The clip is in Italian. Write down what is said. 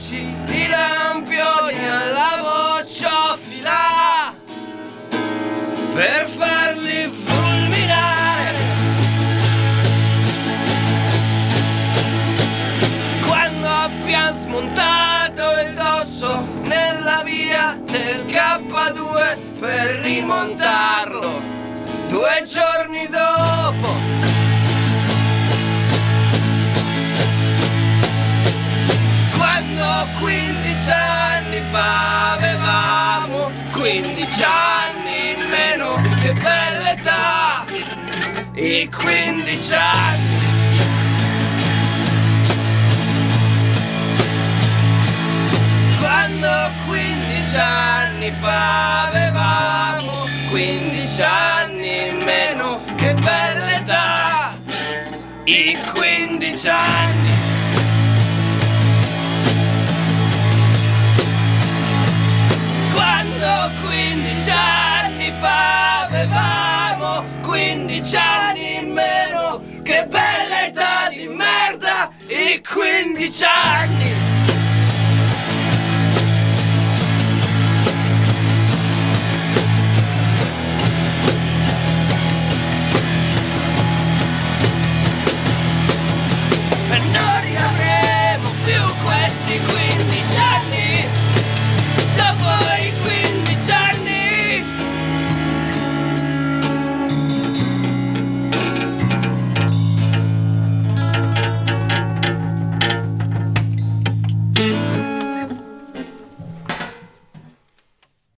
10 i lampioni alla bocciofila per farli fulminare. Quando abbiamo smontato il dosso nella via del K2 per rimontarlo 2 giorni dopo. Quando 15 anni fa avevamo 15 anni in meno, che bella età, i 15 anni. Quando 15 anni fa avevamo 15 anni in meno, che bella età, i 15 anni. Quando 15 anni fa avevamo 15 anni in meno, che bella età di merda, i 15 anni.